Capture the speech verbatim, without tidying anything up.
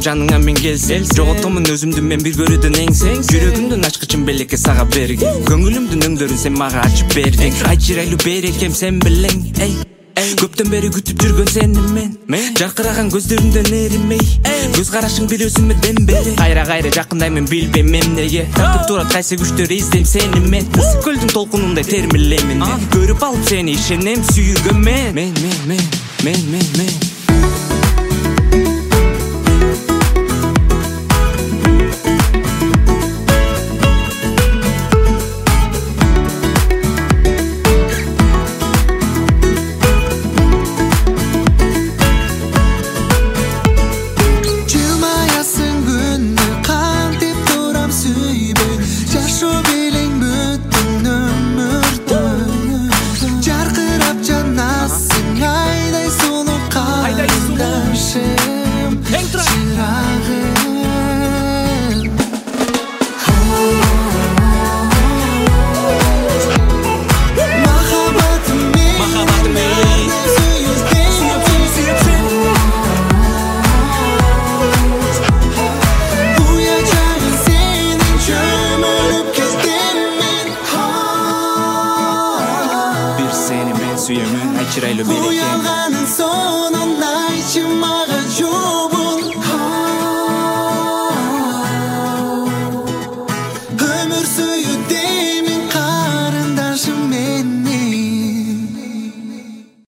жаныңа мен келсем, жоготомун өзүмдү мен бир көрүүдөн эңсең. Жүрөгүмдүн ачкычын белекке сага берген, көңүлүмдүн өңдөрүн сен мага ачып бердиң. Айчырайлуу берекем сен билең, эй. Көптөн бери күтүп жүргөн сени мен, жаркыраган көздөрүңдөн эринмей, көз карашың бир өзүмө дем бере. Кайра кайра жакындаймын билбейм эмнеге, тартып турат кайсы күчтөр издейм сени мен. Ысык көлдүн толкунундай термилеймин мен, көрүп алып сени ишенем сүйүүгө мен. Мен мен мен мен мен мен